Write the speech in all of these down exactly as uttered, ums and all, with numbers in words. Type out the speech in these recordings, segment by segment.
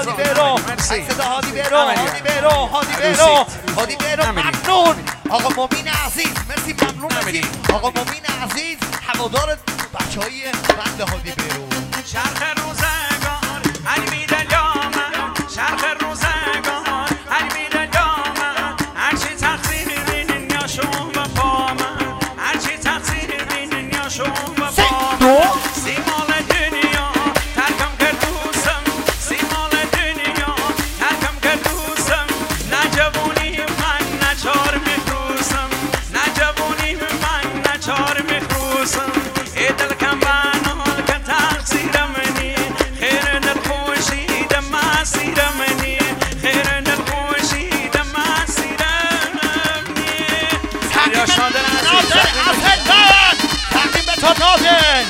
هادی بیرو صدا هادی بیرو هادی بیرو هادی بیرو هادی بیرو ممنون آقا مومین عزیز مرسی ممنون مرسی آقا مومین عزیز هوادار بچهای بند هادی بیرو چرخ روزگار علی میدن یامن چرخ روزگار علی میدن یامن هرچی تقصیر بینین یا شما و با من هرچی تقصیر بینین یا شما و با من سیمال دنیا ترکم کرد دوستم سیمال دنیا ترکم کرد دوستم نجوانی من نچار میخروسم نجوانی من نچار میخروسم ای دل کم بانال که تقصیر منی خیر دل خوشید مسیر منی خیر دل خوشید مسیر منی یا شادر عزیز تقدیم به تو نادر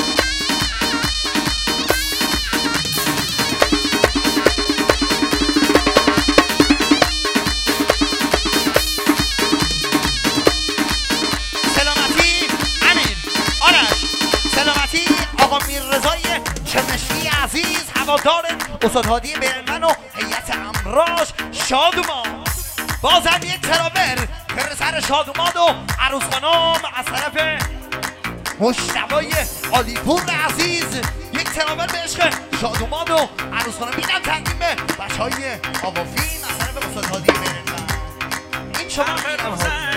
سلامتی امین آرش سلامتی آقا میررضای چمشی عزیز هوادار استاد هادی بیرنمن و هیئت امراش شادومان بازم یک ترابر پر سر شادومان و عروس خانم از طرف مشتبای عالیپور عزیز یک ترابر به عشق شادومان و عروس خانم اینم تقدیم به بچهای آوافین از طرف استاد هادی بیرنمن این شما میرم هادی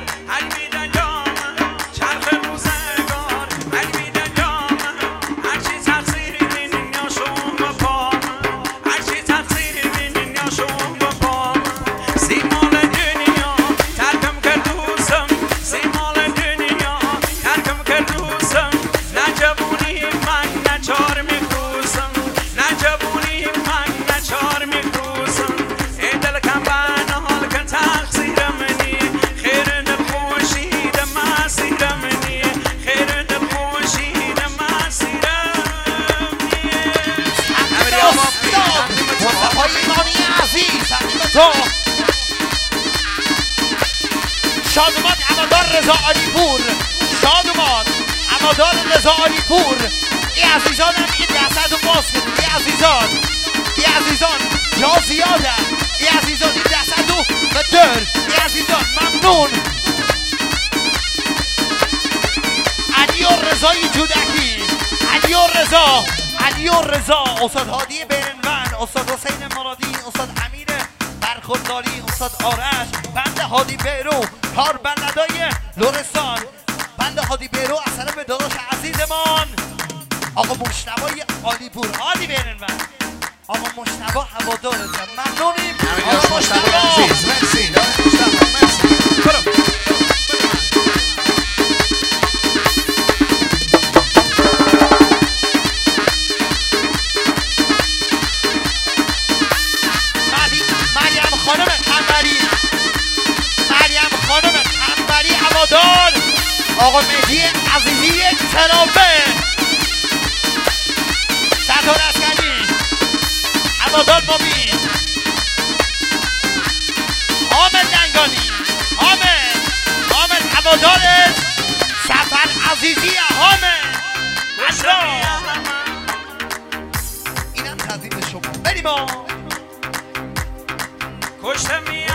شادومان هوادار رضا عالیپور شادومان هوادار رضا عالیپور ای عزیزان هم این دستت رو باز کنید ای عزیزان ای عزیزان جا زیاده ای عزیزان این دستت رو بدر ای عزیزان ممنون علی و رضای جودکی علی و رضا علی و رضا استاد هادی بیرنمن استاد حسین مرادی استاد امیر برخورداری استاد آرش بند هادی بیرو کار بلدای لرستان بند هادی بیرو از طرف داداش عزیزمان آقا مشتبای عالیپور هادی بیرنمن آقا مشتبا هوادارتم ممنونیم آقا مشتبا عزیز مرسی مشتبا مرسی برو آقا مهدی عزیزی یک ترابه ستار اسکری هوادار مومین حامد دنگانی حامد حامد هوادار سفر عزیزی حامد اشراف اینم تقدیم شما بریم کشتم